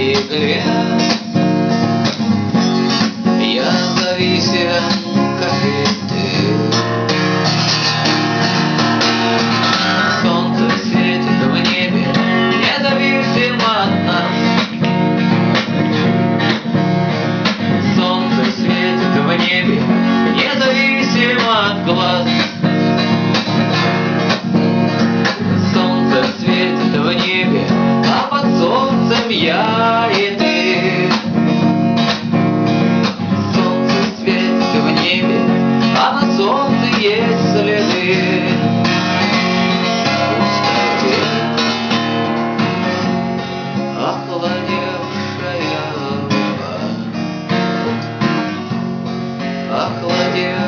игле. Я зависим, как и ты. Солнце светит в небе, независимо от нас. Солнце светит в небе, независимо от глаз. Солнце светит в небе, а под солнцем я и ты. Солнце светит в небе, а на солнце есть следы. Пустоте, охладевшая рука, охладевшая.